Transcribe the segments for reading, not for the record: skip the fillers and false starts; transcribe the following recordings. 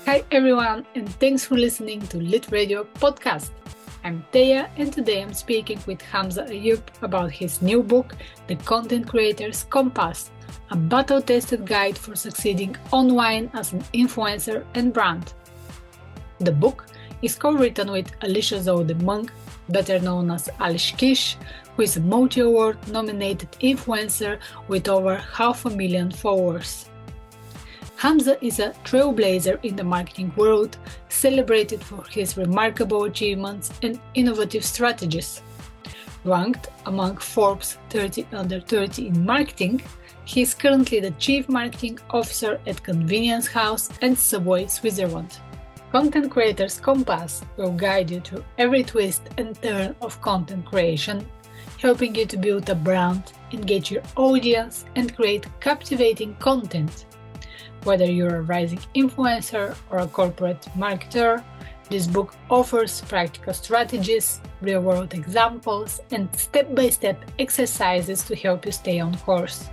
Hi everyone, and thanks for listening to Lit Radio podcast. I'm Teya, and today I'm speaking with Hamza Ayub about his new book, The Content Creator's Compass, a battle-tested guide for succeeding online as an influencer and brand. The book is co-written with Alicia Zoe de Monk, better known as Alish Kish, who is a multi-award nominated influencer with over 500,000 followers. Hamza is a trailblazer in the marketing world, celebrated for his remarkable achievements and innovative strategies. Ranked among Forbes 30 Under 30 in marketing, he is currently the Chief Marketing Officer at Convenience House and Subway Switzerland. Content Creator's Compass will guide you through every twist and turn of content creation, helping you to build a brand, engage your audience, and create captivating content. Whether you're a rising influencer or a corporate marketer, this book offers practical strategies, real-world examples, and step-by-step exercises to help you stay on course.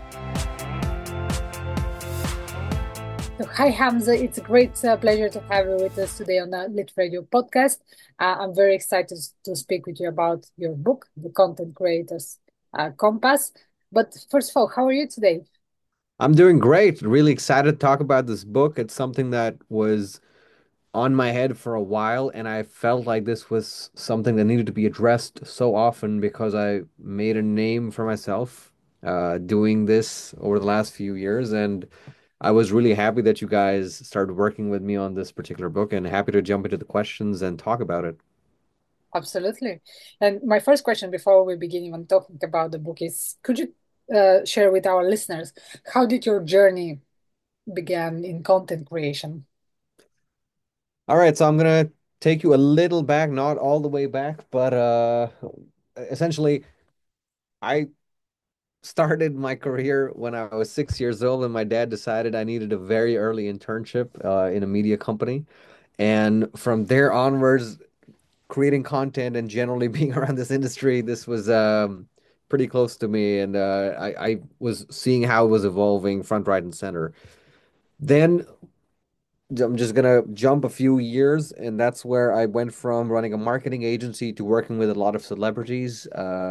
So, hi Hamza, it's a great pleasure to have you with us today on the Lit Radio podcast. I'm very excited to speak with you about your book, The Content Creator's Compass. But first of all, how are you today? I'm doing great. Really excited to talk about this book. It's something that was on my head for a while, and I felt like this was something that needed to be addressed so often because I made a name for myself doing this over the last few years. And I was really happy that you guys started working with me on this particular book and happy to jump into the questions and talk about it. Absolutely. And my first question before we begin even talking about the book is, could you share with our listeners, how did your journey begin in content creation? All right, so I'm gonna take you a little back, not all the way back, but essentially I started my career when I was 6 years old, and my dad decided I needed a very early internship in a media company. And from there onwards, creating content and generally being around this industry, this was pretty close to me. And I was seeing how it was evolving front, right, and center. Then I'm just gonna jump a few years, and that's where I went from running a marketing agency to working with a lot of celebrities,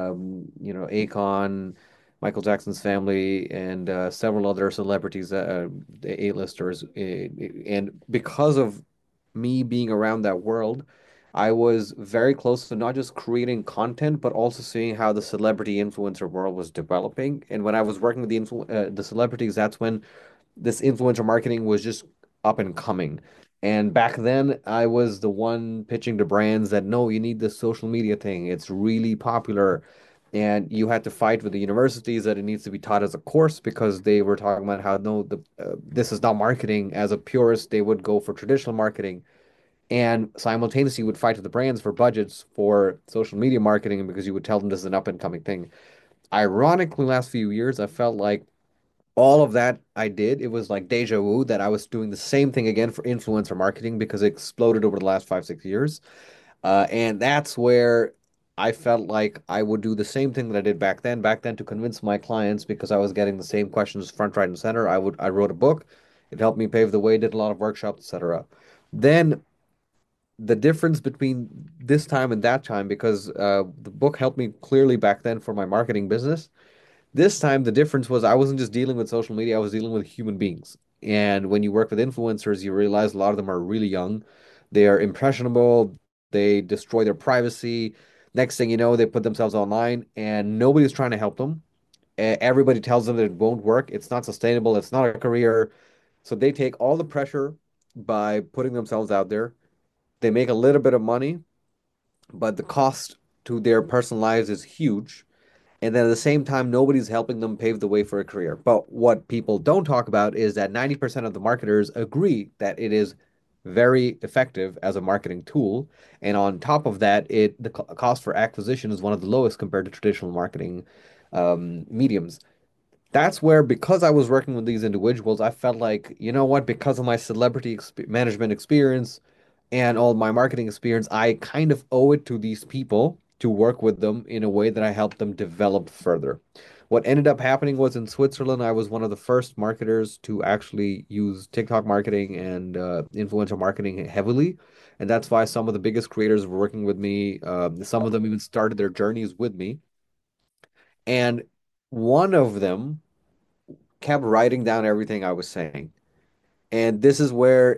Akon, Michael Jackson's family, and several other celebrities, the A-listers. And because of me being around that world, I was very close to not just creating content, but also seeing how the celebrity influencer world was developing. And when I was working with the celebrities, that's when this influencer marketing was just up and coming. And back then, I was the one pitching to brands that no, you need this social media thing. It's really popular. And you had to fight with the universities that it needs to be taught as a course because they were talking about how no, this is not marketing. As a purist, they would go for traditional marketing and simultaneously would fight with the brands for budgets for social media marketing because you would tell them this is an up and coming thing. Ironically, last few years, I felt like all of that I did, it was like deja vu that I was doing the same thing again for influencer marketing because it exploded over the last 5, 6 years. And that's where I felt like I would do the same thing that I did back then. Back then, to convince my clients because I was getting the same questions front, right, and center. I wrote a book. It helped me pave the way, did a lot of workshops, etc. Then the difference between this time and that time, because the book helped me clearly back then for my marketing business. This time, the difference was I wasn't just dealing with social media, I was dealing with human beings. And when you work with influencers, you realize a lot of them are really young. They are impressionable. They destroy their privacy. Next thing you know, they put themselves online and nobody's trying to help them. Everybody tells them that it won't work. It's not sustainable. It's not a career. So they take all the pressure by putting themselves out there. They make a little bit of money, but the cost to their personal lives is huge. And then at the same time, nobody's helping them pave the way for a career. But what people don't talk about is that 90% of the marketers agree that it is very effective as a marketing tool. And on top of that, the cost for acquisition is one of the lowest compared to traditional marketing mediums. That's where, because I was working with these individuals, I felt like, you know what, because of my celebrity management experience and all my marketing experience, I kind of owe it to these people to work with them in a way that I help them develop further. What ended up happening was in Switzerland, I was one of the first marketers to actually use TikTok marketing and influencer marketing heavily. And that's why some of the biggest creators were working with me. Some of them even started their journeys with me. And one of them kept writing down everything I was saying. And this is where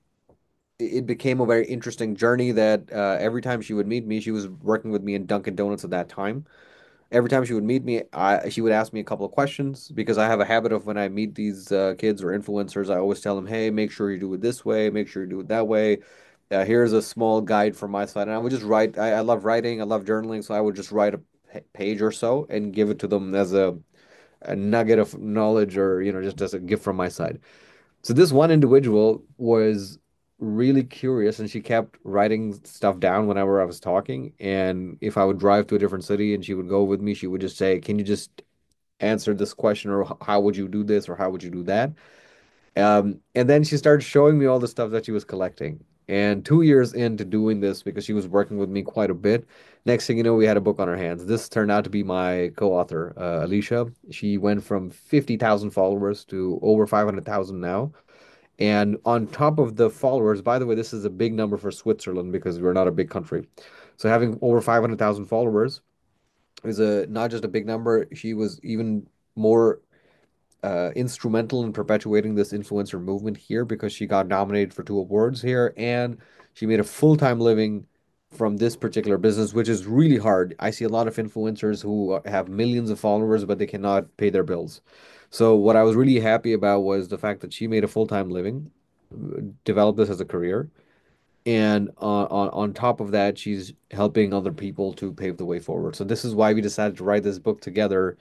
it became a very interesting journey that every time she would meet me, she was working with me in Dunkin' Donuts at that time. Every time she would meet me, she would ask me a couple of questions because I have a habit of when I meet these kids or influencers, I always tell them, "Hey, make sure you do it this way, make sure you do it that way. Here's a small guide from my side." And I would just write. I love writing, I love journaling, so I would just write a page or so and give it to them as a nugget of knowledge or just as a gift from my side. So this one individual was really curious and she kept writing stuff down whenever I was talking. And if I would drive to a different city and she would go with me, she would just say, "Can you just answer this question or how would you do this or how would you do that?" And then she started showing me all the stuff that she was collecting. And 2 years into doing this, because she was working with me quite a bit, next thing you know, we had a book on our hands. This turned out to be my co-author, Alicia. She went from 50,000 followers to over 500,000 now. And on top of the followers, by the way, this is a big number for Switzerland because we're not a big country. So having over 500,000 followers is a not just a big number. She was even more instrumental in perpetuating this influencer movement here because she got nominated for two awards here and she made a full-time living from this particular business, which is really hard. I see a lot of influencers who have millions of followers, but they cannot pay their bills. So what I was really happy about was the fact that she made a full-time living, developed this as a career, and on top of that, she's helping other people to pave the way forward. So this is why we decided to write this book together,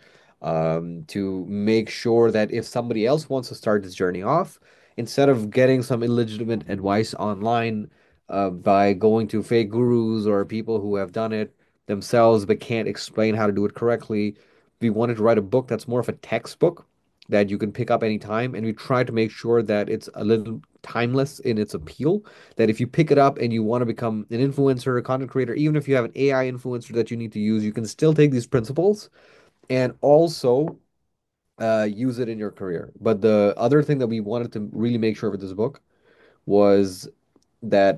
to make sure that if somebody else wants to start this journey off, instead of getting some illegitimate advice online, by going to fake gurus or people who have done it themselves but can't explain how to do it correctly, we wanted to write a book that's more of a textbook that you can pick up anytime, and we try to make sure that it's a little timeless in its appeal, that if you pick it up and you want to become an influencer, a content creator, even if you have an AI influencer that you need to use, you can still take these principles and also use it in your career. But the other thing that we wanted to really make sure with this book was that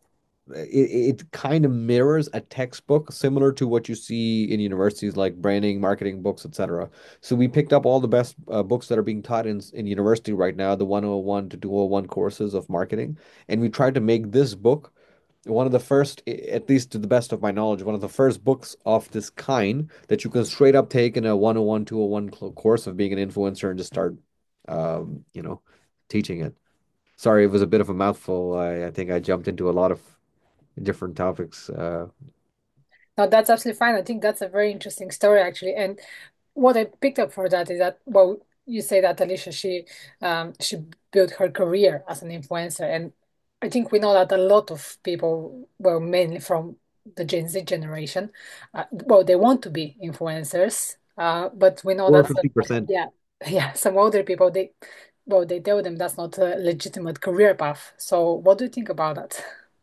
it kind of mirrors a textbook similar to what you see in universities like branding, marketing books, etc. So we picked up all the best books that are being taught in university right now, the 101 to 201 courses of marketing, and we tried to make this book one of the first, at least to the best of my knowledge, one of the first books of this kind that you can straight up take in a 101, 201 course of being an influencer and just start, teaching it. Sorry, it was a bit of a mouthful. I think I jumped into a lot of different topics. No, that's absolutely fine. I think that's a very interesting story, actually. And what I picked up for that is that, well, you say that Alicia, she built her career as an influencer, and I think we know that a lot of people, well, mainly from the Gen Z generation, well, they want to be influencers, but we know Or that 50%. yeah, yeah, some older people well, they tell them that's not a legitimate career path. So, what do you think about that?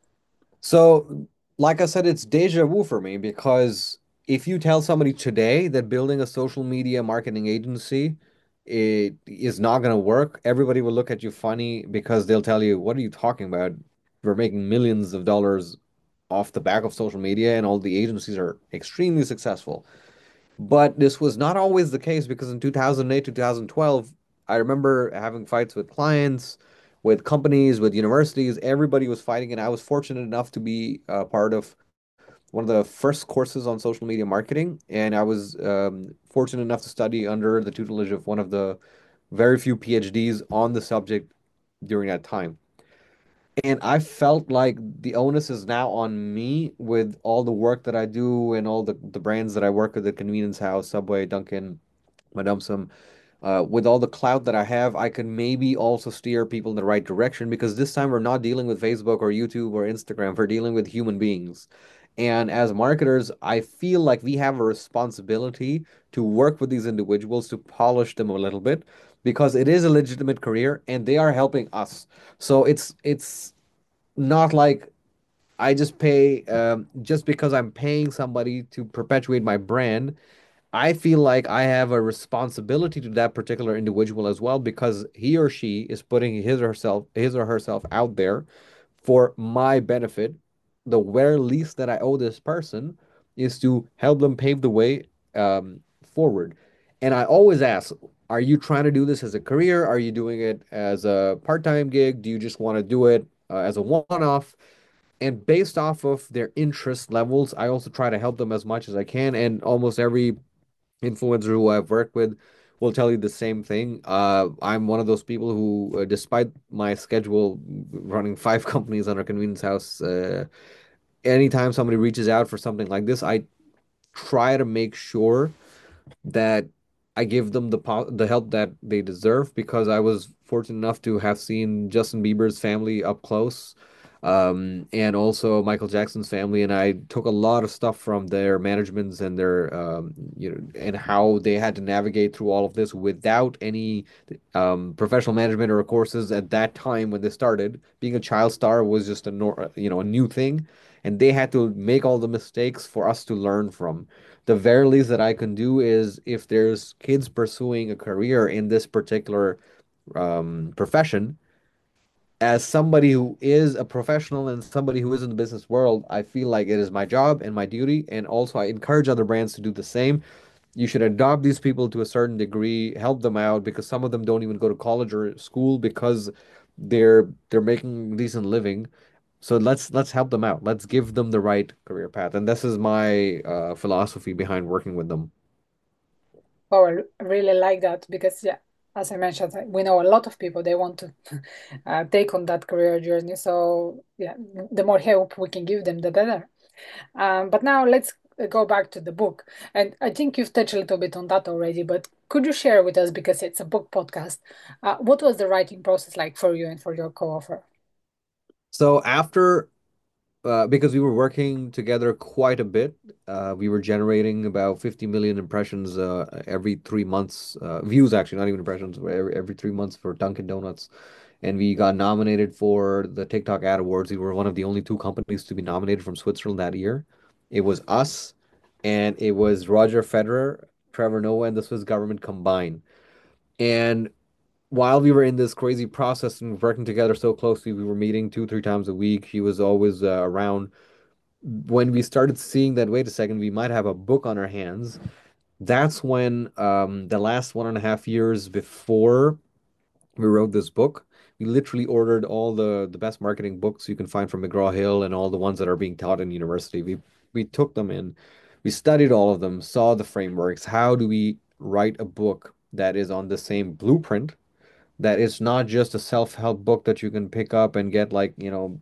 So, like I said, it's deja vu for me because if you tell somebody today that building a social media marketing agency it is not going to work, everybody will look at you funny because they'll tell you, "What are you talking about? We're making millions of dollars off the back of social media, and all the agencies are extremely successful." But this was not always the case because in 2008, 2012, I remember having fights with clients, with companies, with universities. Everybody was fighting, and I was fortunate enough to be a part of one of the first courses on social media marketing. And I was fortunate enough to study under the tutelage of one of the very few PhDs on the subject during that time. And I felt like the onus is now on me with all the work that I do and all the brands that I work with, the Convenience House, Subway, Dunkin', Madame Some, with all the clout that I have, I can maybe also steer people in the right direction because this time we're not dealing with Facebook or YouTube or Instagram. We're dealing with human beings. And as marketers, I feel like we have a responsibility to work with these individuals to polish them a little bit because it is a legitimate career and they are helping us. So it's not like I just pay just because I'm paying somebody to perpetuate my brand. I feel like I have a responsibility to that particular individual as well because he or she is putting his or herself out there for my benefit. The very least that I owe this person is to help them pave the way forward. And I always ask, are you trying to do this as a career? Are you doing it as a part-time gig? Do you just want to do it as a one-off? And based off of their interest levels, I also try to help them as much as I can. And almost every influencer who I've worked with will tell you the same thing. I'm one of those people who, despite my schedule running five companies under Convenience House, anytime somebody reaches out for something like this, I try to make sure that I give them the help that they deserve because I was fortunate enough to have seen Justin Bieber's family up close, and also Michael Jackson's family, and I took a lot of stuff from their managements and their and how they had to navigate through all of this without any professional management or courses at that time when they started. Being a child star was just a new thing, and they had to make all the mistakes for us to learn from. The very least that I can do is if there's kids pursuing a career in this particular profession, as somebody who is a professional and somebody who is in the business world, I feel like it is my job and my duty. And also, I encourage other brands to do the same. You should adopt these people to a certain degree, help them out because some of them don't even go to college or school because they're making a decent living. So let's help them out. Let's give them the right career path. And this is my philosophy behind working with them. Oh, I really like that because, yeah, as I mentioned, we know a lot of people they want to take on that career journey. So, yeah, the more help we can give them, the better. But now let's go back to the book. And I think you've touched a little bit on that already, but could you share with us, because it's a book podcast, what was the writing process like for you and for your co-author? So after because we were working together quite a bit. We were generating about 50 million impressions every 3 months, views actually, not even impressions, every 3 months for Dunkin' Donuts. And we got nominated for the TikTok Ad Awards. We were one of the only two companies to be nominated from Switzerland that year. It was us, and it was Roger Federer, Trevor Noah, and the Swiss government combined. And while we were in this crazy process and working together so closely, we were meeting two, three times a week. He was always around when we started seeing that, wait a second, we might have a book on our hands, that's when the last 1.5 years before we wrote this book, we literally ordered all the best marketing books you can find from McGraw-Hill and all the ones that are being taught in university. We took them in, we studied all of them, saw the frameworks. How do we write a book that is on the same blueprint that it's not just a self-help book that you can pick up and get like,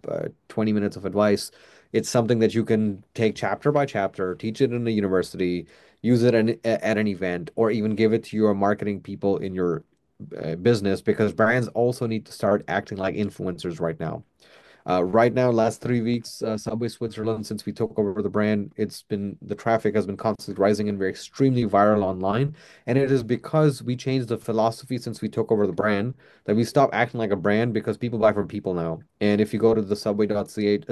20 minutes of advice. It's something that you can take chapter by chapter, teach it in a university, use it at an event, or even give it to your marketing people in your business because brands also need to start acting like influencers right now. Right now, last 3 weeks, Subway Switzerland, since we took over the brand, the traffic has been constantly rising and we're extremely viral online. And it is because we changed the philosophy since we took over the brand that we stopped acting like a brand because people buy from people now. And if you go to the Subway.ch,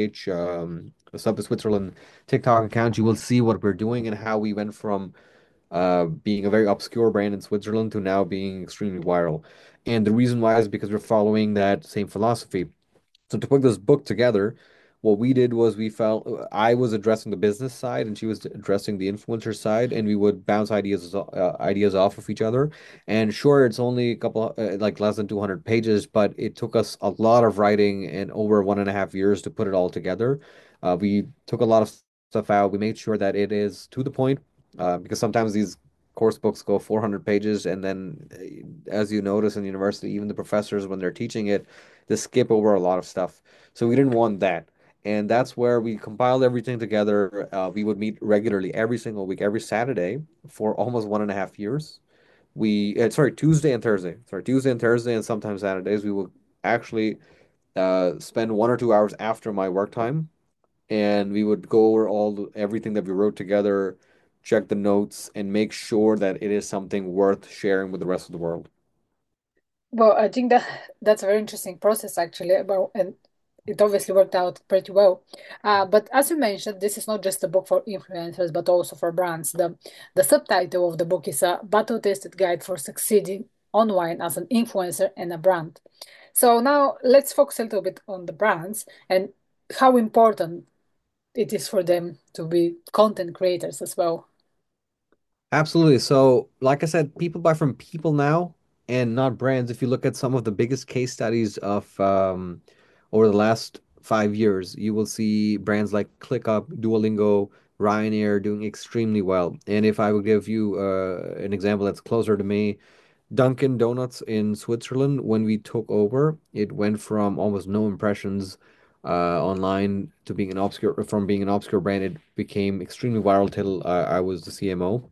Subway Switzerland TikTok account, you will see what we're doing and how we went from being a very obscure brand in Switzerland to now being extremely viral. And the reason why is because we're following that same philosophy. So to put this book together, what we did was we felt I was addressing the business side and she was addressing the influencer side, and we would bounce ideas off of each other. And sure, it's only a couple like less than 200 pages, but it took us a lot of writing and over 1.5 years to put it all together. We took a lot of stuff out. We made sure that it is to the point, because sometimes these course books go 400 pages, and then as you notice in university, even the professors when they're teaching it to skip over a lot of stuff. So we didn't want that. And that's where we compiled everything together. We would meet regularly every single week, every Saturday for almost 1.5 years. Tuesday and Thursday. Sorry, Tuesday and Thursday, and sometimes Saturdays. We would actually spend 1 or 2 hours after my work time, and we would go over everything that we wrote together, check the notes, and make sure that it is something worth sharing with the rest of the world. Well, I think that that's a very interesting process actually. Well, and it obviously worked out pretty well. But as you mentioned, this is not just a book for influencers, but also for brands. The subtitle of the book is a battle-tested guide for succeeding online as an influencer and a brand. So now let's focus a little bit on the brands and how important it is for them to be content creators as well. Absolutely. So, like I said, people buy from people now and not brands. If you look at some of the biggest case studies of over the last 5 years, you will see brands like ClickUp, Duolingo, Ryanair doing extremely well. And if I would give you an example that's closer to me, Dunkin' Donuts in Switzerland, when we took over, it went from almost no impressions online to being an obscure brand. It became extremely viral till I was the CMO.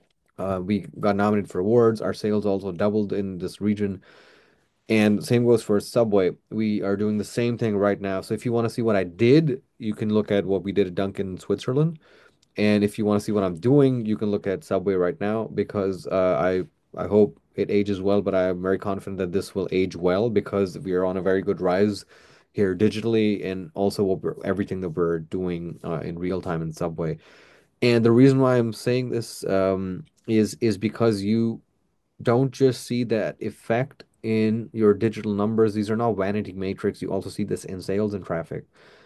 We got nominated for awards. Our sales also doubled in this region. And same goes for Subway. We are doing the same thing right now. So if you want to see what I did, you can look at what we did at Dunkin' in Switzerland. And if you want to see what I'm doing, you can look at Subway right now because I hope it ages well, but I am very confident that this will age well because we are on a very good rise here digitally and also everything that we're doing in real time in Subway. And the reason why I'm saying this is because you don't just see that effect in your digital numbers. These are not vanity metrics. You also see this in sales and traffic.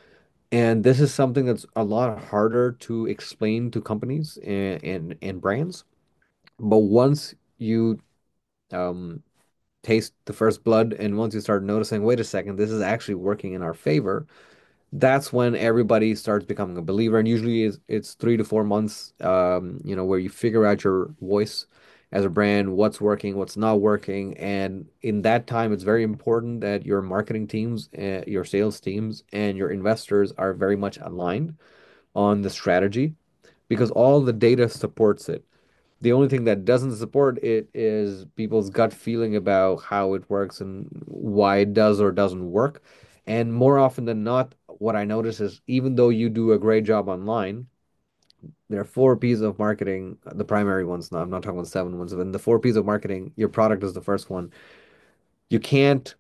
And this is something that's a lot harder to explain to companies and brands. But once you um, taste the first blood and once you start noticing, wait a second, this is actually working in our favor, that's when everybody starts becoming a believer. And usually it's 3 to 4 months, where you figure out your voice as a brand, what's working, what's not working. And in that time, it's very important that your marketing teams, your sales teams, and your investors are very much aligned on the strategy because all the data supports it. The only thing that doesn't support it is people's gut feeling about how it works and why it does or doesn't work. And more often than not, what I notice is even though you do a great job online, there are 4 P's of marketing, the primary ones. No, I'm not talking about 7 ones, but in the 4 P's of marketing, your product is the first one. You can't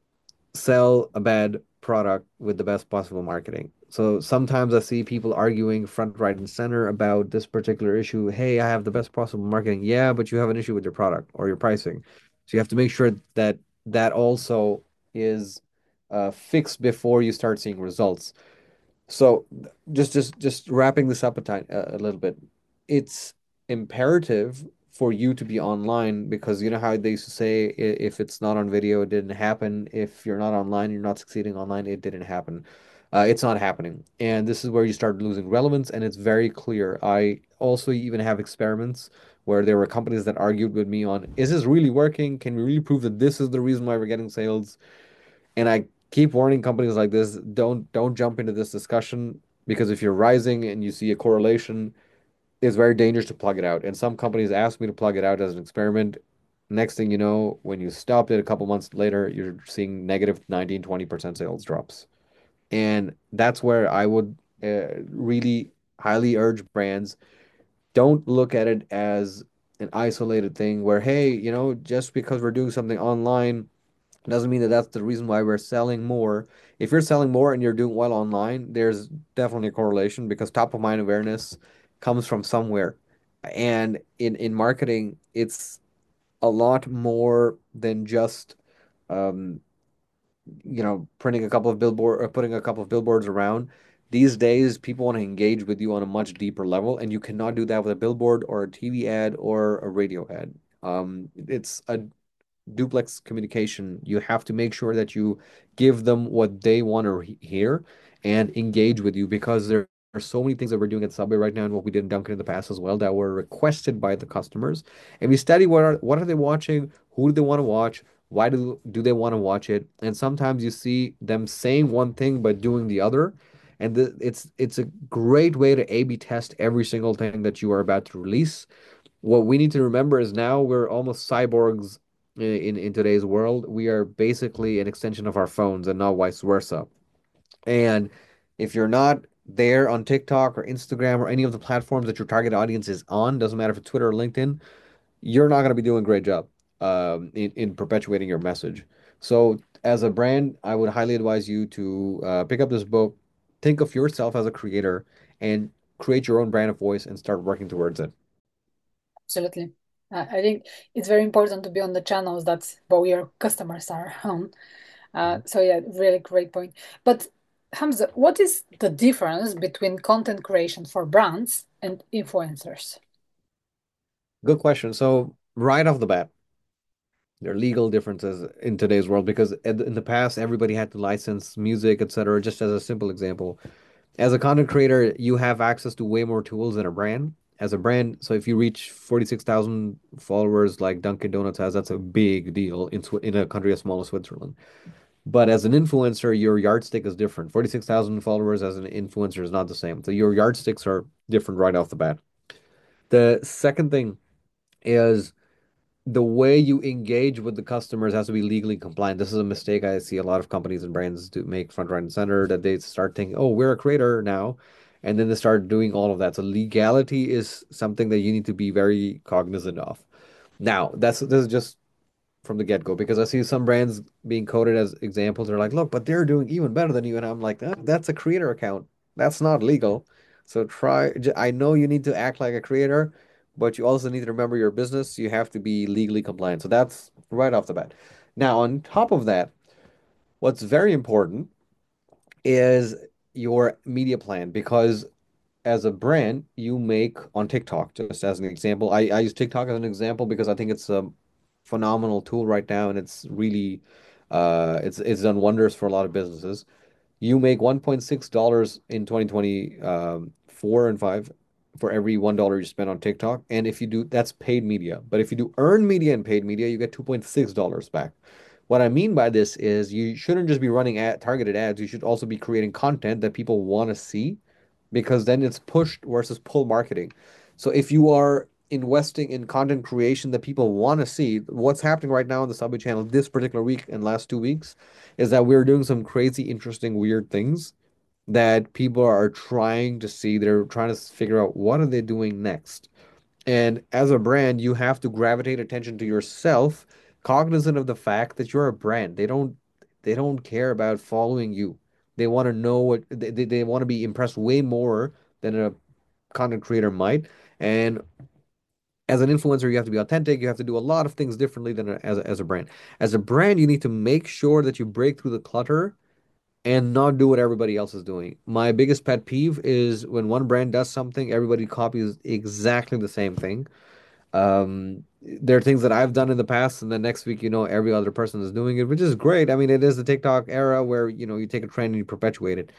sell a bad product with the best possible marketing. So sometimes I see people arguing front, right, and center about this particular issue. Hey, I have the best possible marketing. Yeah, but you have an issue with your product or your pricing. So you have to make sure that that also is fixed before you start seeing results. So just wrapping this up a little bit, it's imperative for you to be online because you know how they used to say if it's not on video, it didn't happen. If you're not online, you're not succeeding online, it didn't happen. It's not happening. And this is where you start losing relevance, and it's very clear. I also even have experiments where there were companies that argued with me on, is this really working? Can we really prove that this is the reason why we're getting sales? And I keep warning companies like this, don't jump into this discussion because if you're rising and you see a correlation, it's very dangerous to plug it out. And some companies asked me to plug it out as an experiment. Next thing you know, when you stopped it a couple months later, you're seeing negative 19, 20% sales drops. And that's where I would really highly urge brands, don't look at it as an isolated thing where, hey, just because we're doing something online doesn't mean that that's the reason why we're selling more. If you're selling more and you're doing well online, there's definitely a correlation because top of mind awareness comes from somewhere. And in marketing, it's a lot more than just um, printing a couple of billboard or putting a couple of billboards around. These days, people want to engage with you on a much deeper level, and you cannot do that with a billboard or a TV ad or a radio ad. It's a duplex communication. You have to make sure that you give them what they want to hear and engage with you because there are so many things that we're doing at Subway right now and what we did in Dunkin' in the past as well that were requested by the customers. And we study what are they watching, who do they want to watch, why do they want to watch it? And sometimes you see them saying one thing but doing the other. And it's a great way to A/B test every single thing that you are about to release. What we need to remember is now we're almost cyborgs in today's world. We are basically an extension of our phones and not vice versa. And if you're not there on TikTok or Instagram or any of the platforms that your target audience is on, doesn't matter if it's Twitter or LinkedIn, you're not going to be doing a great job in perpetuating your message. So As a brand, I would highly advise you to pick up this book, think of yourself as a creator, and create your own brand of voice and start working towards it. Absolutely. I think it's very important to be on the channels that both your customers are on. So yeah, really great point. But Hamza, what is the difference between content creation for brands and influencers? Good question. So, right off the bat, there are legal differences in today's world because in the past, everybody had to license music, etc. Just as a simple example, as a content creator, you have access to way more tools than a brand. As a brand, so if you reach 46,000 followers like Dunkin' Donuts has, that's a big deal in a country as small as Switzerland. But as an influencer, your yardstick is different. 46,000 followers as an influencer is not the same. So your yardsticks are different right off the bat. The second thing is the way you engage with the customers has to be legally compliant. This is a mistake I see a lot of companies and brands do make front, right, and center that they start thinking, oh, we're a creator now. And then they start doing all of that. So legality is something that you need to be very cognizant of. Now, this is just from the get-go because I see some brands being quoted as examples. They're like, look, but they're doing even better than you. And I'm like, that's a creator account. That's not legal. So I know you need to act like a creator, but you also need to remember your business. You have to be legally compliant. So that's right off the bat. Now, on top of that, what's very important is your media plan because as a brand, you make on TikTok, just as an example. I use TikTok as an example because I think it's a phenomenal tool right now and it's really it's done wonders for a lot of businesses. You make $1.6 in 2020 4 and 5 for every $1 you spend on TikTok. And if you do, that's paid media. But if you do earned media and paid media, you get $2.6 back. What I mean by this is you shouldn't just be running targeted ads. You should also be creating content that people want to see because then it's pushed versus pull marketing. So if you are investing in content creation that people want to see, what's happening right now on the Subway channel this particular week and last 2 weeks is that we're doing some crazy, interesting, weird things that people are trying to see. They're trying to figure out what are they doing next. And as a brand, you have to gravitate attention to yourself, cognizant of the fact that you're a brand. They don't care about following you. They want to know what they want to be impressed way more than a content creator might. And as an influencer, you have to be authentic. You have to do a lot of things differently than as a brand. As a brand, you need to make sure that you break through the clutter and not do what everybody else is doing. My biggest pet peeve is when one brand does something, everybody copies exactly the same thing. There are things that I've done in the past, and the next week, every other person is doing it, which is great. I mean, it is the TikTok era where, you take a trend and you perpetuate it.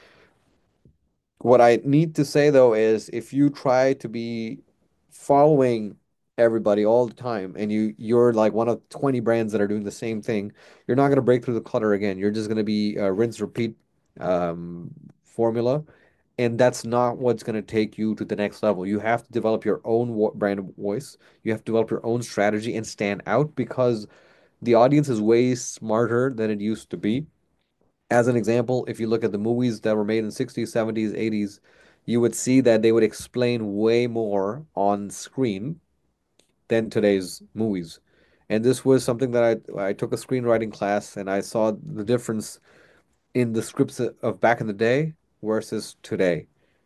What I need to say though is if you try to be following everybody all the time and you're like one of 20 brands that are doing the same thing, you're not going to break through the clutter again. You're just going to be a rinse repeat formula. And that's not what's going to take you to the next level. You have to develop your own brand voice. You have to develop your own strategy and stand out because the audience is way smarter than it used to be. As an example, if you look at the movies that were made in 60s, 70s, 80s, you would see that they would explain way more on screen than today's movies. And this was something that I took a screenwriting class and I saw the difference in the scripts of back in the day versus today.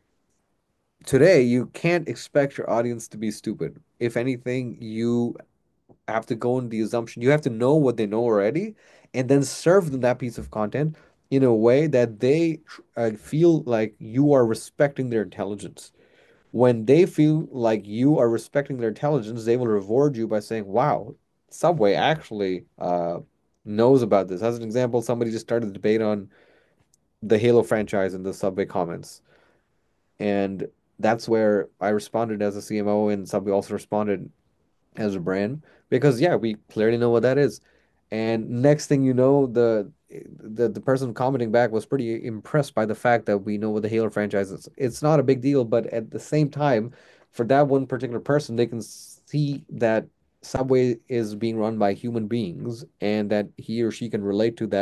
Today, you can't expect your audience to be stupid. If anything, you have to go in the assumption you have to know what they know already and then serve them that piece of content in a way that they feel like you are respecting their intelligence. When they feel like you are respecting their intelligence, they will reward you by saying, wow, Subway actually knows about this. As an example, somebody just started a debate on the Halo franchise in the Subway comments. And that's where I responded as a CMO, and Subway also responded as a brand because yeah, we clearly know what that is. And next thing you know, the person commenting back was pretty impressed by the fact that we know what the Halo franchise is. It's not a big deal, but at the same time, for that one particular person, they can see that Subway is being run by human beings and that he or she can relate to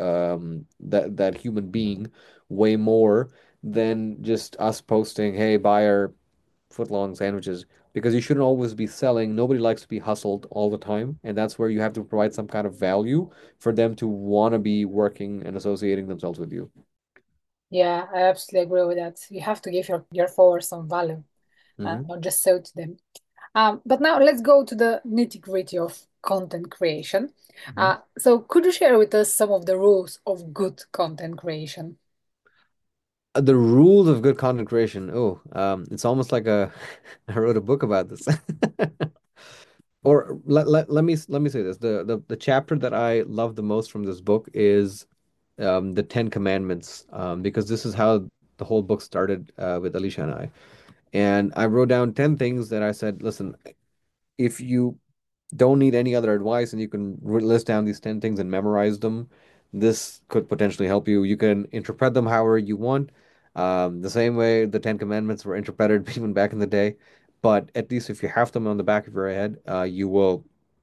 that human being way more than just us posting, hey, buy our footlong sandwiches. because you shouldn't always be selling. Nobody likes to be hustled all the time, and that's where you have to provide some kind of value for them to want to be working and associating themselves with you. Yeah, I absolutely agree with that. You have to give your followers some value, Hmm. not just sell to them. But now let's go to the nitty-gritty of content creation. Hmm. So could you share with us some of the rules of good content creation? The rules of good content creation. Oh, it's almost like a I wrote a book about this. Or let me say this. The chapter that I love the most from this book is the Ten Commandments, because this is how the whole book started with Alicia and I. And I wrote down 10 things that I said, listen, if you don't need any other advice and you can list down these 10 things and memorize them, this could potentially help you. You can interpret them however you want, the same way the Ten Commandments were interpreted even back in the day. But at least if you have them on the back of your head, you will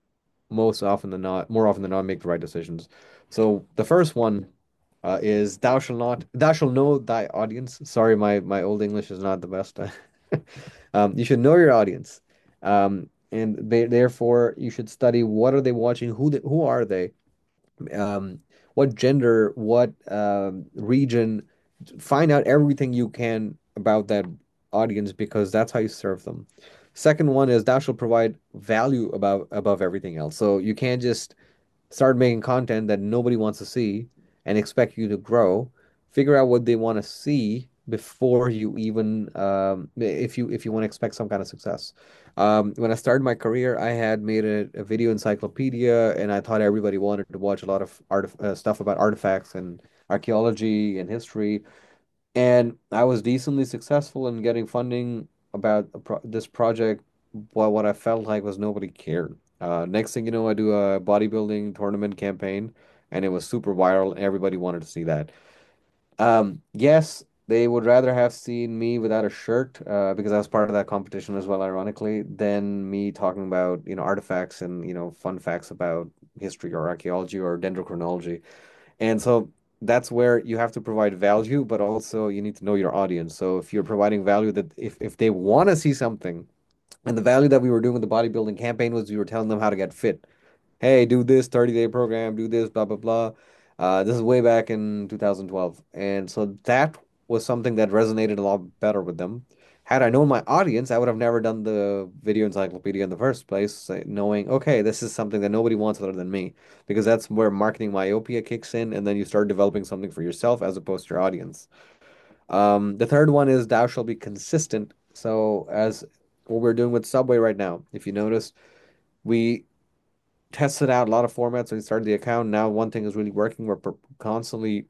more often than not, make the right decisions. So the first one is thou shall know thy audience. Sorry, my old English is not the best. You should know your audience, and therefore you should study what are they watching, who are they, um, what gender, what region. Find out everything you can about that audience because that's how you serve them. Second one is thou shalt provide value above everything else. So you can't just start making content that nobody wants to see and expect you to grow. Figure out what they want to see before you even if you want to expect some kind of success. When I started my career, I had made a video encyclopedia, and I thought everybody wanted to watch a lot of stuff about artifacts and archaeology and history. And I was decently successful in getting funding about this project, while what I felt like was nobody cared. Next thing you know, I do a bodybuilding tournament campaign, and it was super viral, and everybody wanted to see that. Yes, they would rather have seen me without a shirt, because I was part of that competition as well, ironically, than me talking about, artifacts and, fun facts about history or archaeology or dendrochronology. And so that's where you have to provide value, but also you need to know your audience. So if you're providing value, that if they want to see something, and the value that we were doing with the bodybuilding campaign was we were telling them how to get fit. Hey, do this 30-day program, do this, blah, blah, blah. This is way back in 2012. And so that was something that resonated a lot better with them. Had I known my audience, I would have never done the video encyclopedia in the first place, knowing, okay, this is something that nobody wants other than me, because that's where marketing myopia kicks in, and then you start developing something for yourself as opposed to your audience. The third one is thou shall be consistent. So, as what we're doing with Subway right now, if you notice, we tested out a lot of formats when we started the account. Now one thing is really working. We're constantly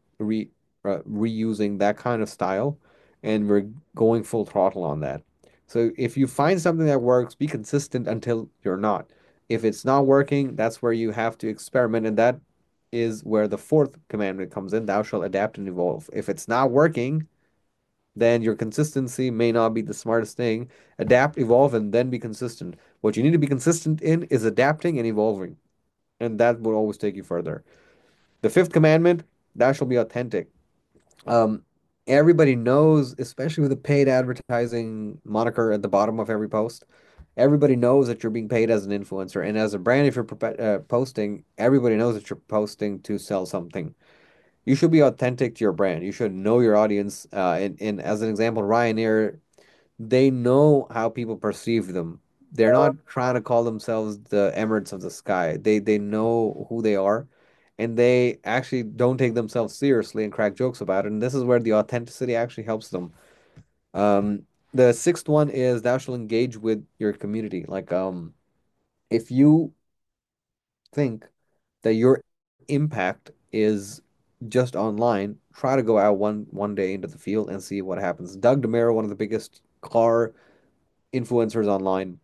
reusing that kind of style, and we're going full throttle on that. So if you find something that works, be consistent until you're not. If it's not working, that's where you have to experiment, and that is where the fourth commandment comes in. Thou shalt adapt and evolve. If it's not working, then your consistency may not be the smartest thing. Adapt, evolve, and then be consistent. What you need to be consistent in is adapting and evolving, and that will always take you further. The fifth commandment, thou shalt be authentic. Um, Everybody knows, especially with the paid advertising moniker at the bottom of every post, everybody knows that you're being paid as an influencer. And as a brand, if you're posting, everybody knows that you're posting to sell something. You should be authentic to your brand. You should know your audience. And as an example, Ryanair, they know how people perceive them. They're not trying to call themselves the Emirates of the sky. They know who they are, and they actually don't take themselves seriously and crack jokes about it. And this is where the authenticity actually helps them. The sixth one is thou shalt engage with your community. Like, if you think that your impact is just online, try to go out one day into the field and see what happens. Doug DeMero, one of the biggest car influencers online,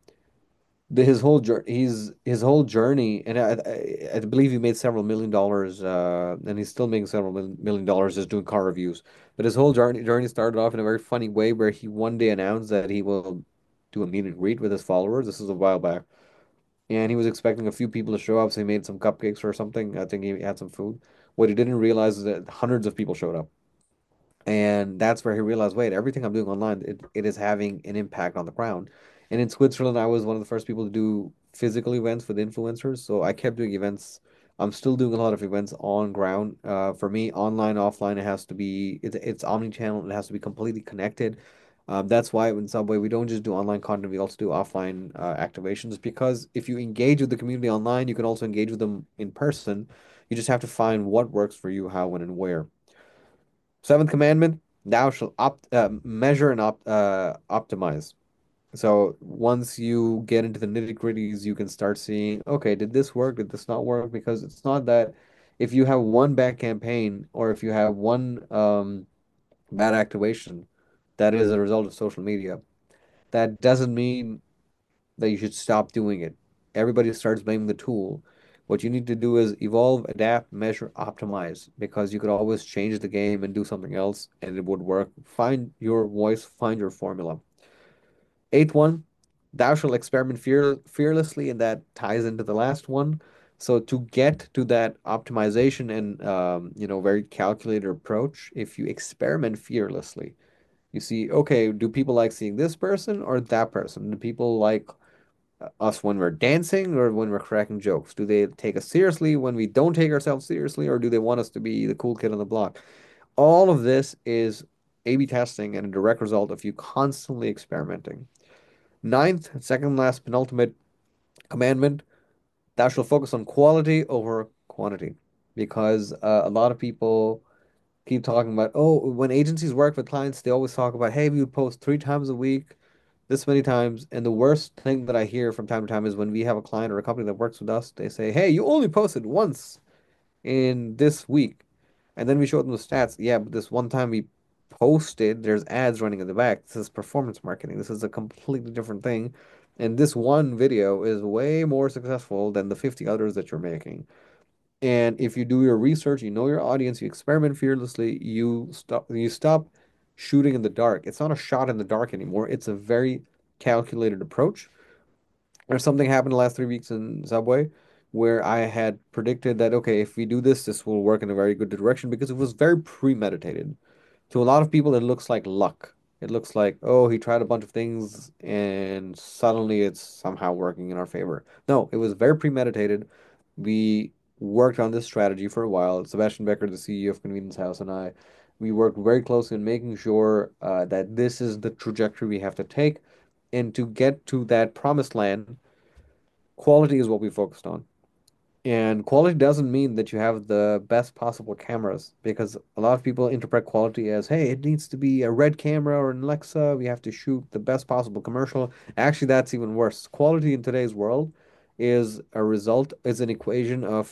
his whole journey, and I believe he made several million dollars, and he's still making several million dollars just doing car reviews. But his whole journey started off in a very funny way, where he one day announced that he will do a meet and greet with his followers. This is a while back, and he was expecting a few people to show up. So he made some cupcakes or something. I think he had some food. What he didn't realize is that hundreds of people showed up. And that's where he realized, wait, everything I'm doing online, it is having an impact on the ground. And in Switzerland, I was one of the first people to do physical events with influencers. So I kept doing events. I'm still doing a lot of events on ground. For me, online, offline, it's omni-channel. It has to be completely connected. That's why in Subway we don't just do online content, we also do offline activations because if you engage with the community online, you can also engage with them in person. You just have to find what works for you, how, when, and where. Seventh commandment, thou shalt measure and optimize. So once you get into the nitty-gritties, you can start seeing, okay, did this work? Did this not work? Because it's not that if you have one bad campaign or if you have one bad activation that is a result of social media, that doesn't mean that you should stop doing it. Everybody starts blaming the tool. What you need to do is evolve, adapt, measure, optimize, because you could always change the game and do something else and it would work. Find your voice, find your formula. Eighth one, thou shalt experiment fearlessly, and that ties into the last one. So to get to that optimization and very calculated approach, if you experiment fearlessly, you see, okay, do people like seeing this person or that person? Do people like us when we're dancing or when we're cracking jokes? Do they take us seriously when we don't take ourselves seriously, or do they want us to be the cool kid on the block? All of this is A/B testing and a direct result of you constantly experimenting. Ninth, second last penultimate commandment, thou shalt focus on quality over quantity. Because a lot of people keep talking about, oh, when agencies work with clients, they always talk about, hey, we would post 3 times a week, this many times. And the worst thing that I hear from time to time is when we have a client or a company that works with us, they say, hey, you only posted once in this week. And then we show them the stats. Yeah, but this one time we posted, there's ads running in the back. This is performance marketing. This is a completely different thing. And this one video is way more successful than the 50 others that you're making. And if you do your research, you know your audience, you experiment fearlessly, you stop shooting in the dark. It's not a shot in the dark anymore. It's a very calculated approach. There's something happened the last 3 weeks in Subway where I had predicted that, okay, if we do this, this will work in a very good direction because it was very premeditated. To a lot of people, it looks like luck. It looks like, oh, he tried a bunch of things and suddenly it's somehow working in our favor. No, it was very premeditated. We worked on this strategy for a while. Sebastian Becker, the CEO of Convenience House, and I, we worked very closely in making sure that this is the trajectory we have to take. And to get to that promised land, quality is what we focused on. And quality doesn't mean that you have the best possible cameras because a lot of people interpret quality as, hey, it needs to be a red camera or an Alexa. We have to shoot the best possible commercial. Actually, that's even worse. Quality in today's world is an equation of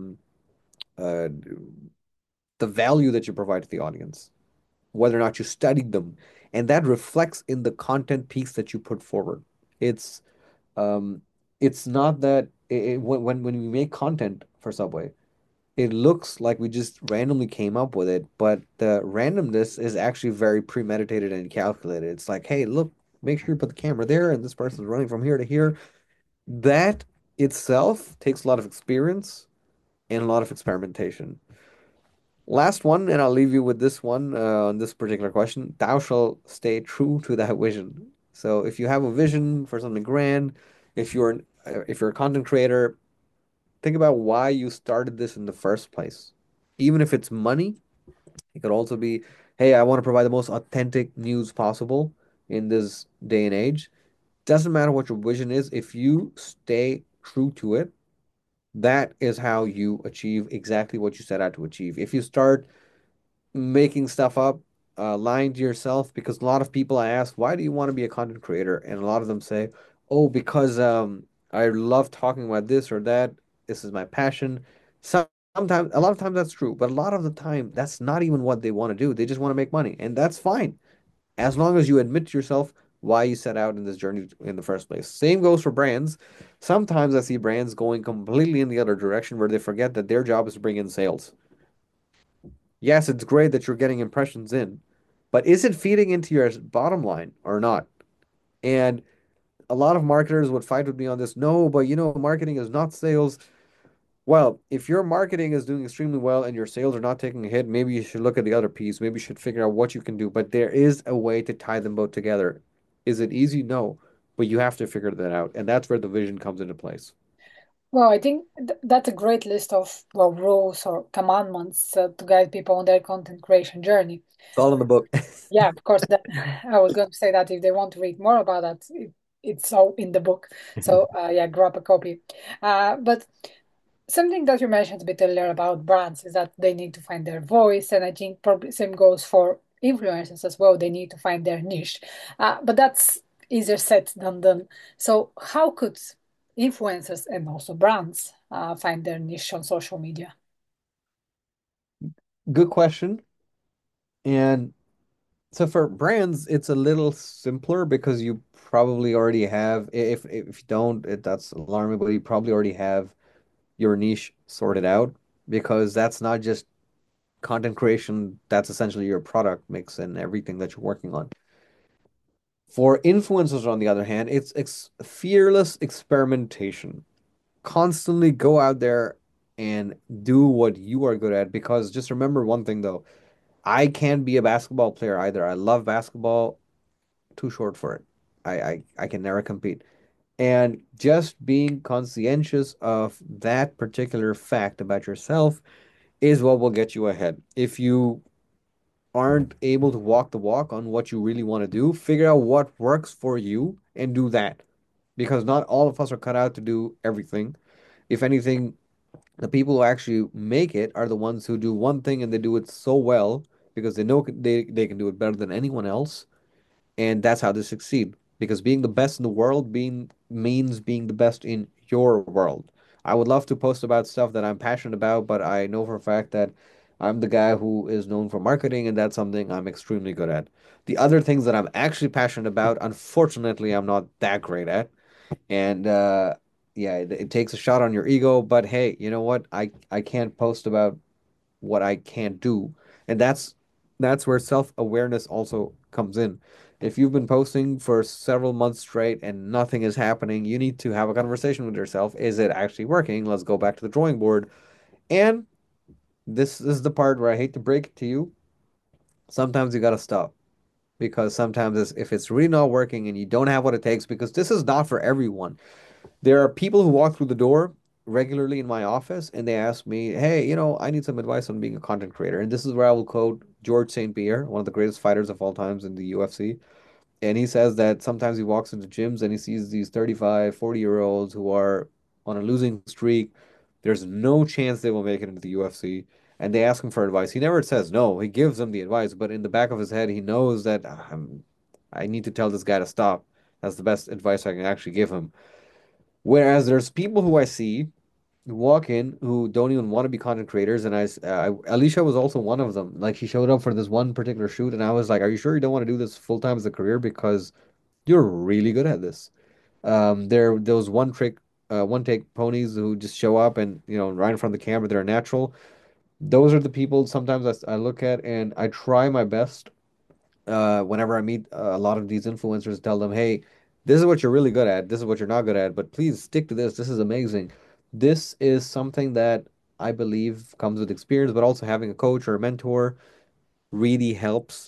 uh, the value that you provide to the audience, whether or not you studied them. And that reflects in the content piece that you put forward. It's um, it's not that when we make content for Subway, it looks like we just randomly came up with it, but the randomness is actually very premeditated and calculated. It's like, hey, look, make sure you put the camera there, and this person's running from here to here. That itself takes a lot of experience and a lot of experimentation. Last one, and I'll leave you with this one on this particular question. Thou shalt stay true to that vision. So if you have a vision for something grand, if you're a content creator, think about why you started this in the first place. Even if it's money, it could also be, hey, I want to provide the most authentic news possible in this day and age. Doesn't matter what your vision is, if you stay true to it, that is how you achieve exactly what you set out to achieve. If you start making stuff up, lying to yourself, because a lot of people I ask, why do you want to be a content creator? And a lot of them say, oh, because I love talking about this or that. This is my passion. Sometimes, a lot of times that's true, but a lot of the time that's not even what they want to do. They just want to make money, and that's fine as long as you admit to yourself why you set out in this journey in the first place. Same goes for brands. Sometimes I see brands going completely in the other direction where they forget that their job is to bring in sales. Yes, it's great that you're getting impressions in, but is it feeding into your bottom line or not? And a lot of marketers would fight with me on this. No, but marketing is not sales. Well, if your marketing is doing extremely well and your sales are not taking a hit, maybe you should look at the other piece. Maybe you should figure out what you can do. But there is a way to tie them both together. Is it easy? No. but you have to figure that out, and that's where the vision comes into place. Well, I think that's a great list of, well, rules or commandments to guide people on their content creation journey. It's all in the book. Yeah, of course. That, I was going to say that if they want to read more about that, it's all in the book. So yeah, grab a copy. But something that you mentioned a bit earlier about brands is that they need to find their voice, and I think probably same goes for influencers as well. They need to find their niche, but that's easier said than done. So how could influencers and also brands find their niche on social media? Good question. And so for brands, it's a little simpler because you probably already have, if you don't, that's alarming, but you probably already have your niche sorted out because that's not just content creation, that's essentially your product mix and everything that you're working on. For influencers, on the other hand, it's ex fearless experimentation. Constantly go out there and do what you are good at because just remember one thing though, I can't be a basketball player either. I love basketball, too short for it. I can never compete. And just being conscientious of that particular fact about yourself is what will get you ahead. If you aren't able to walk the walk on what you really want to do, figure out what works for you and do that. Because not all of us are cut out to do everything. If anything, the people who actually make it are the ones who do one thing and they do it so well because they know they can do it better than anyone else, and that's how they succeed. Because being the best in the world being means being the best in your world. I would love to post about stuff that I'm passionate about, but I know for a fact that I'm the guy who is known for marketing, and that's something I'm extremely good at. The other things that I'm actually passionate about, unfortunately, I'm not that great at. And yeah, it takes a shot on your ego, but hey, you know what? I can't post about what I can't do. And that's where self-awareness also comes in. If you've been posting for several months straight and nothing is happening, you need to have a conversation with yourself. Is it actually working? Let's go back to the drawing board. And this is the part where I hate to break it to you. Sometimes you gotta stop because sometimes if it's really not working and you don't have what it takes, because this is not for everyone. There are people who walk through the door regularly in my office and they ask me, hey, I need some advice on being a content creator. And this is where I will quote George St. Pierre, one of the greatest fighters of all times in the UFC. And he says that sometimes he walks into gyms and he sees these 35, 40-year-olds who are on a losing streak. There's no chance they will make it into the UFC. And they ask him for advice. He never says no. He gives them the advice, but in the back of his head, he knows that I need to tell this guy to stop. That's the best advice I can actually give him. Whereas there's people who I see who walk in who don't even want to be content creators, and Alicia was also one of them. Like she showed up for this one particular shoot, and I was like, "Are you sure you don't want to do this full time as a career? Because you're really good at this." There was one take ponies who just show up and right in front of the camera, they're natural. Those are the people sometimes I look at, and I try my best whenever I meet a lot of these influencers, tell them, hey, this is what you're really good at. This is what you're not good at, but please stick to this. This is amazing. This is something that I believe comes with experience, but also having a coach or a mentor really helps.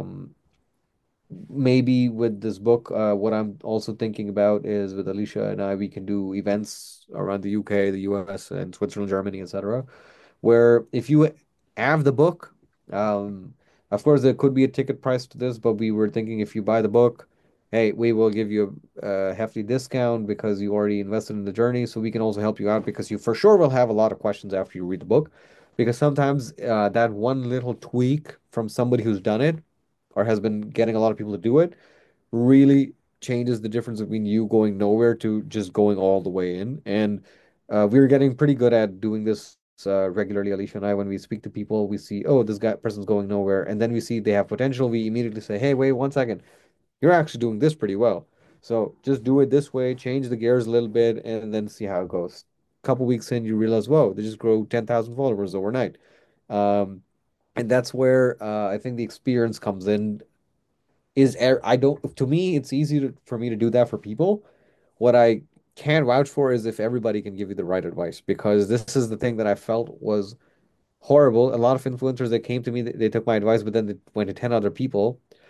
Maybe with this book, what I'm also thinking about is with Alicia and I, we can do events around the UK, the US, and Switzerland, Germany, etc. Where if you have the book, um, of course there could be a ticket price to this, but we were thinking if you buy the book, hey, we will give you a hefty discount because you already invested in the journey, so we can also help you out because you for sure will have a lot of questions after you read the book. Because sometimes that one little tweak from somebody who's done it or has been getting a lot of people to do it really changes the difference between you going nowhere to just going all the way in. And we are getting pretty good at doing this regularly, Alicia and I. When we speak to people, we see, oh, this guy person's going nowhere, and then we see they have potential. We immediately say, hey, wait 1 second, you're actually doing this pretty well. So just do it this way, change the gears a little bit, and then see how it goes. A couple weeks in, you realize, whoa, they just grow 10,000 followers overnight. Um, and that's where I think the experience comes in I don't, to me it's easy for me to do that for people. What I can't vouch for is if everybody can give you the right advice, because this is the thing that I felt was horrible. A lot of influencers that came to me, they took my advice, but then they went to 10 other people.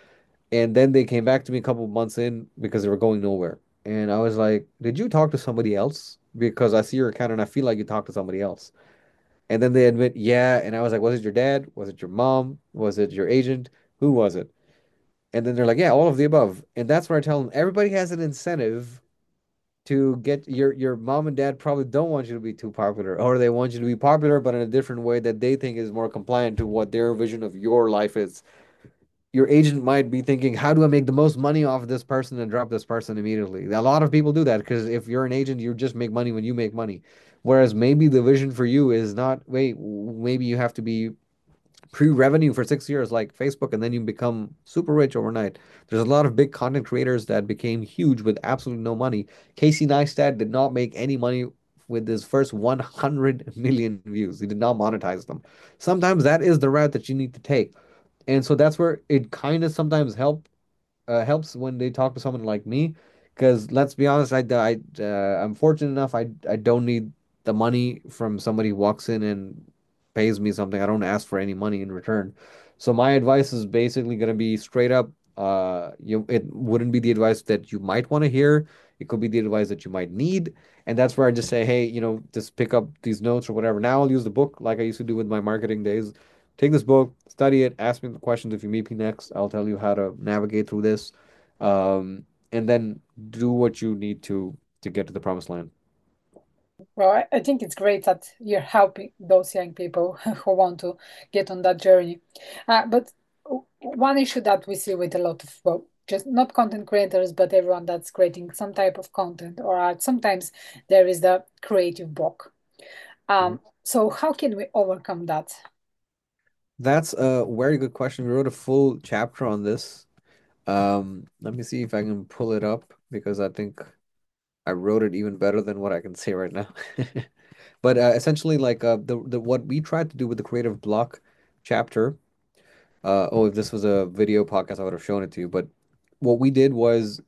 And then they came back to me a couple of months in because they were going nowhere. And I was like, "Did you talk to somebody else? Because I see your account and I feel like you talked to somebody else." And then they admit, "Yeah." And I was like, "Was it your dad? Was it your mom? Was it your agent? Who was it?" And then they're like, "Yeah, all of the above." And that's where I tell them everybody has an incentive to get your mom and dad probably don't want you to be too popular, or they want you to be popular, but in a different way that they think is more compliant to what their vision of your life is. Your agent might be thinking, how do I make the most money off of this person and drop this person immediately? A lot of people do that because if you're an agent, you just make money when you make money. Whereas maybe the vision for you is not, wait, maybe you have to be pre-revenue for 6 years like Facebook and then you become super rich overnight. There's a lot of big content creators that became huge with absolutely no money. Casey Neistat did not make any money with his first 100 million views. He did not monetize them. Sometimes that is the route that you need to take. And so that's where it kind of sometimes helps when they talk to someone like me, because let's be honest, I'm fortunate enough. I don't need the money from somebody who walks in and pays me something. I don't ask for any money in return. So my advice is basically going to be straight up. It wouldn't be the advice that you might want to hear. It could be the advice that you might need, and that's where I just say, hey, just pick up these notes or whatever. Now I'll use the book like I used to do with my marketing days. Take this book, study it, ask me the questions if you meet me next. I'll tell you how to navigate through this, and then do what you need to get to the promised land. Well, I think it's great that you're helping those young people who want to get on that journey. But one issue that we see with a lot of, well, just not content creators, but everyone that's creating some type of content or art, sometimes there is the creative block. Mhm. So how can we overcome that? That's a very good question. We wrote a full chapter on this. Let me see if I can pull it up because I think I wrote it even better than what I can say right now. But essentially, like the what we tried to do with the creative block chapter. If this was a video podcast, I would have shown it to you. But what we did was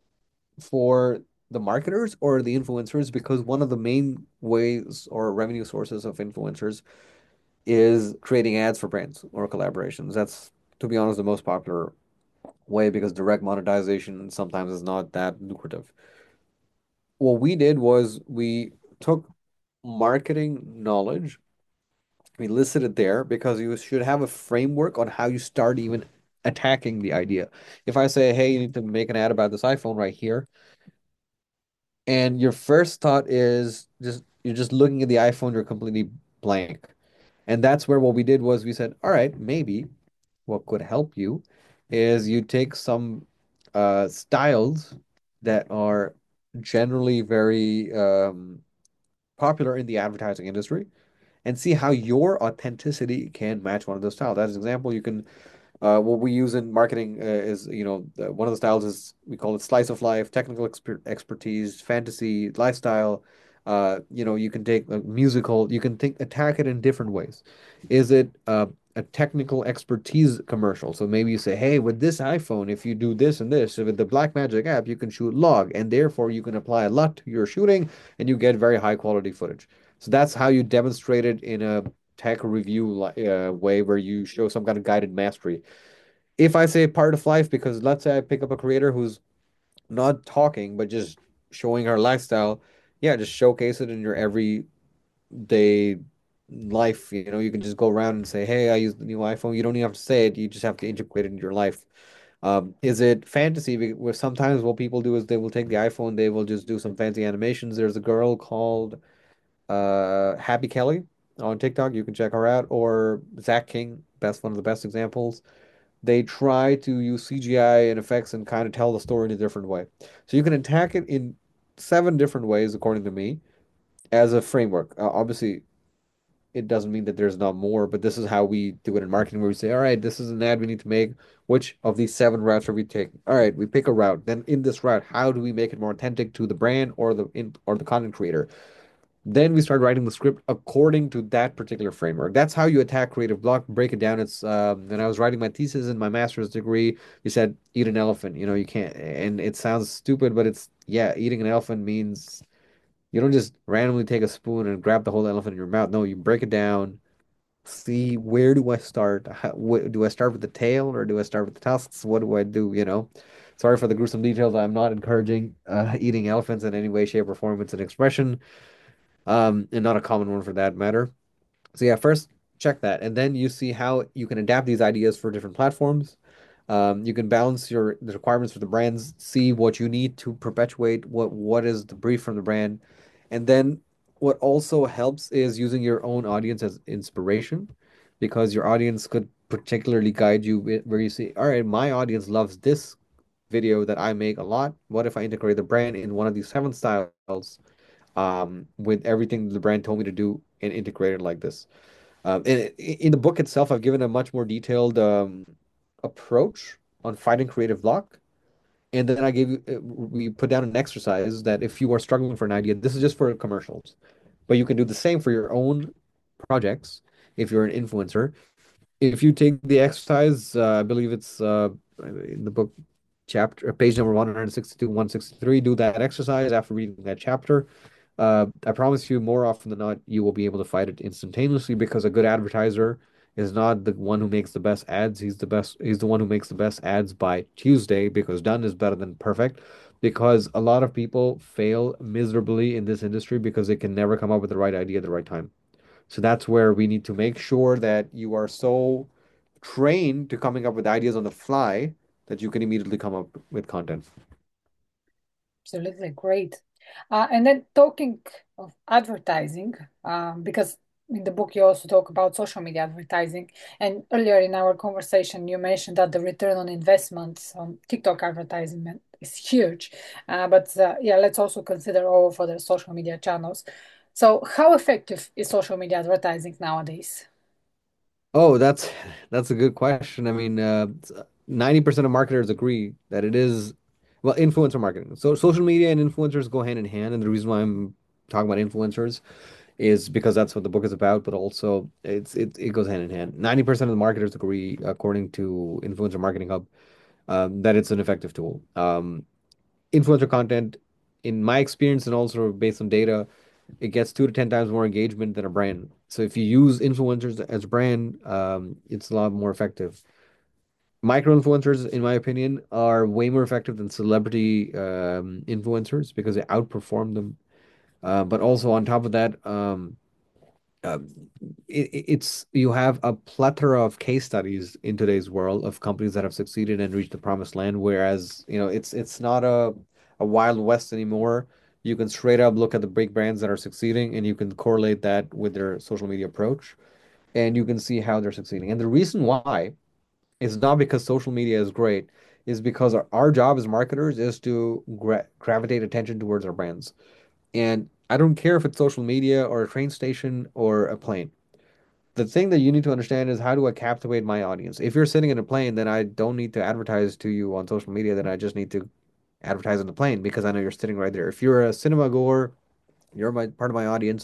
for the marketers or the influencers, because one of the main ways or revenue sources of influencers is creating ads for brands or collaborations. That's, to be honest, the most popular way because direct monetization sometimes is not that lucrative. What we did was we took marketing knowledge, we listed it there because you should have a framework on how you start even attacking the idea. If I say, hey, you need to make an ad about this iPhone right here, and your first thought is just you're just looking at the iPhone, you're completely blank. And that's where what we did was we said, all right, maybe what could help you is you take some styles that are generally very popular in the advertising industry and see how your authenticity can match one of those styles. As an example, you can what we use in marketing is, one of the styles is we call it slice of life, technical expertise, fantasy, lifestyle. You can take a musical, you can attack it in different ways. Is it a technical expertise commercial? So maybe you say, hey, with this iPhone, if you do this and this, so with the Blackmagic app, you can shoot log, and therefore you can apply a lot to your shooting, and you get very high quality footage. So that's how you demonstrate it in a tech review way where you show some kind of guided mastery. If I say part of life, because let's say I pick up a creator who's not talking but just showing her lifestyle, yeah, just showcase it in your everyday life. You can just go around and say, "Hey, I use the new iPhone." You don't even have to say it; you just have to integrate it into your life. Is it fantasy? Where sometimes what people do is they will take the iPhone, they will just do some fancy animations. There's a girl called Happy Kelly on TikTok. You can check her out, or Zach King, best one of the best examples. They try to use CGI and effects and kind of tell the story in a different way. So you can attack it in 7 different ways, according to me, as a framework. Obviously, it doesn't mean that there's not more, but this is how we do it in marketing, where we say, all right, this is an ad we need to make. Which of these 7 routes are we taking? All right, we pick a route. Then in this route, how do we make it more authentic to the brand or the content creator? Then we start writing the script according to that particular framework. That's how you attack creative block. Break it down. It's when I was writing my thesis in my master's degree, you said eat an elephant. You can't, and it sounds stupid, but it's yeah, eating an elephant means you don't just randomly take a spoon and grab the whole elephant in your mouth. No, you break it down. see where do I start? Do I start with the tail or do I start with the tusks? What do I do? Sorry for the gruesome details. I'm not encouraging eating elephants in any way, shape, or form. It's an expression, and not a common one for that matter. So yeah, first check that, and then you see how you can adapt these ideas for different platforms. You can balance the requirements for the brands, see what you need to perpetuate what is the brief from the brand, and then what also helps is using your own audience as inspiration, because your audience could particularly guide you where you see, all right, my audience loves this video that I make a lot. What if I integrate the brand in one of these seven styles, with everything the brand told me to do and integrate it like this? In the book itself, I've given a much more detailed approach on fighting creative block. And then we put down an exercise that if you are struggling for an idea, this is just for commercials, but you can do the same for your own projects if you're an influencer. If you take the exercise, I believe it's in the book, chapter page number 162, 163, do that exercise after reading that chapter. I promise you, more often than not, you will be able to fight it instantaneously, because a good advertiser is not the one who makes the best ads. He's the one who makes the best ads by Tuesday, because done is better than perfect. Because a lot of people fail miserably in this industry because they can never come up with the right idea at the right time. So that's where we need to make sure that you are so trained to coming up with ideas on the fly that you can immediately come up with content. Absolutely great. And then talking of advertising, because in the book you also talk about social media advertising. And earlier in our conversation, you mentioned that the return on investments on TikTok advertisement is huge. But yeah, let's also consider all of other social media channels. So, how effective is social media advertising nowadays? Oh, that's a good question. I mean, 90% of marketers agree that it is, well, influencer marketing. So social media and influencers go hand in hand, and the reason why I'm talking about influencers is because that's what the book is about, but also it goes hand in hand. 90% of the marketers agree, according to Influencer Marketing Hub, that it's an effective tool. Influencer content, in my experience and also based on data, it gets 2 to 10 times more engagement than a brand. So if you use influencers as a brand, it's a lot more effective. Micro influencers, in my opinion, are way more effective than celebrity influencers because they outperform them. But also on top of that, uh, it's you have a plethora of case studies in today's world of companies that have succeeded and reached the promised land. Whereas, it's not a wild west anymore. You can straight up look at the big brands that are succeeding, and you can correlate that with their social media approach, and you can see how they're succeeding. And the reason why is not because social media is great, is because our job as marketers is to gravitate attention towards our brands. And I don't care if it's social media or a train station or a plane. The thing that you need to understand is, how do I captivate my audience? If you're sitting in a plane, then I don't need to advertise to you on social media. Then I just need to advertise on the plane because I know you're sitting right there. If you're a cinema goer, you're my part of my audience.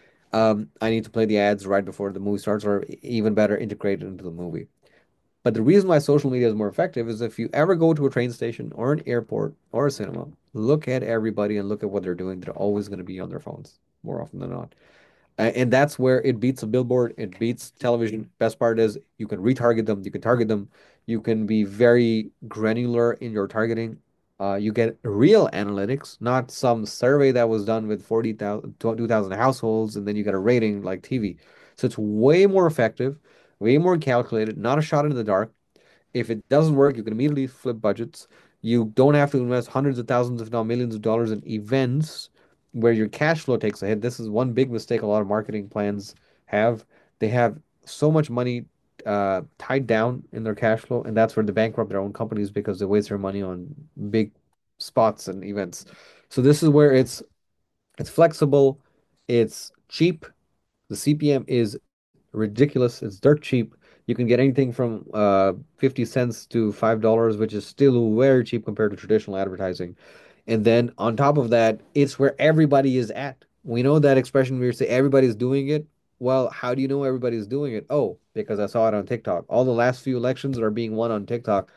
I need to play the ads right before the movie starts, or even better, integrate it into the movie. But the reason why social media is more effective is, if you ever go to a train station or an airport or a cinema, look at everybody and look at what they're doing. They're always going to be on their phones more often than not. And that's where it beats a billboard, it beats television. Best part is you can retarget them, you can target them, you can be very granular in your targeting. You get real analytics, not some survey that was done with 40,000, 2,000 households, and then you get a rating like TV. So it's way more effective, way more calculated, not a shot in the dark. If it doesn't work, you can immediately flip budgets. You don't have to invest hundreds of thousands, if not millions of dollars in events where your cash flow takes a hit. This is one big mistake a lot of marketing plans have. They have so much money tied down in their cash flow, and that's where they bankrupt their own companies because they waste their money on big spots and events. So this is where it's flexible, it's cheap. The CPM is ridiculous. It's dirt cheap. You can get anything from 50 cents to $5, which is still very cheap compared to traditional advertising. And then on top of that, it's where everybody is at. We know that expression where you say everybody's doing it. Well, how do you know everybody's doing it? Oh, because I saw it on TikTok. All the last few elections are being won on TikTok.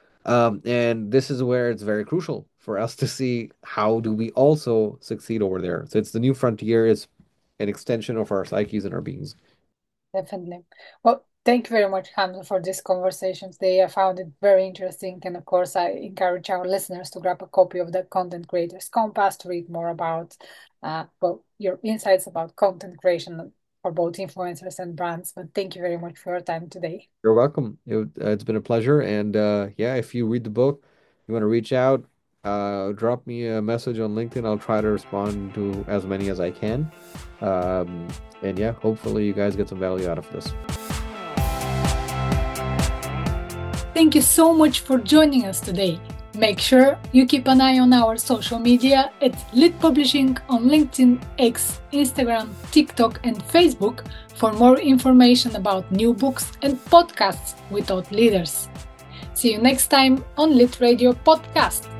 And this is where it's very crucial for us to see, how do we also succeed over there. So it's the new frontier. It's an extension of our psyches and our beings. Definitely. Well, thank you very much, Hamza, for this conversation today. I found it very interesting. And of course, I encourage our listeners to grab a copy of the Content Creators Compass to read more about your insights about content creation for both influencers and brands. But thank you very much for your time today. You're welcome. It's been a pleasure. And yeah, if you read the book, you want to reach out, drop me a message on LinkedIn. I'll try to respond to as many as I can. And yeah, hopefully you guys get some value out of this. Thank you so much for joining us today. Make sure you keep an eye on our social media at Lit Publishing on LinkedIn, X, Instagram, TikTok, and Facebook for more information about new books and podcasts with thought leaders. See you next time on Lit Radio Podcast.